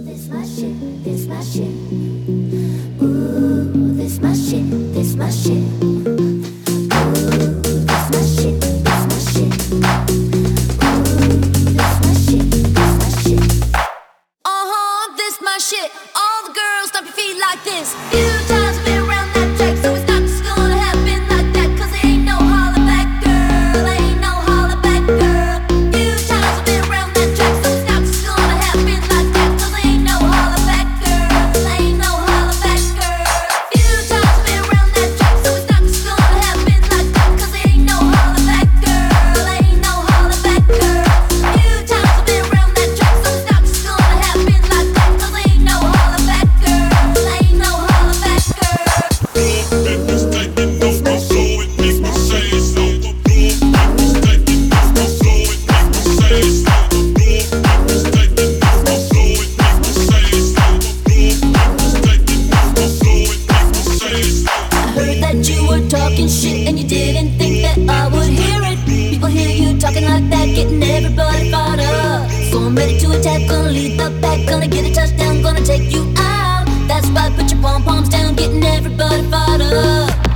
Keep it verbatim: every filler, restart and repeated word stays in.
This my shit, this my shit. Ooh, this my shit, this my shit. Ooh, this my shit, this my shit. Ooh, this my shit, this my shit. Uh-huh, this my shit. All the girls stomp your feet like this. Few times I've been around that track, so it's not just gonna happen like that. Cause there ain't no holler back girl, ain't no holler back girl. Few times I've been around that track, so it's not just gonna happen like that. Cause there ain't no holler back girl, ain't no holler back girl. Few times I've been around that track, so it's not just gonna happen like that. Cause there ain't no holler back girl, ain't no holler back girl. Few times I've been around that track, so it's not just gonna happen like that. Cause there ain't no holler back girl, ain't no holler back girl. Talking shit and you didn't think that I would hear it. People hear you talking like that, getting everybody fired up. So I'm ready to attack, gonna lead the pack, gonna get a touchdown, gonna take you out. That's why put your pom-poms down, getting everybody fired up.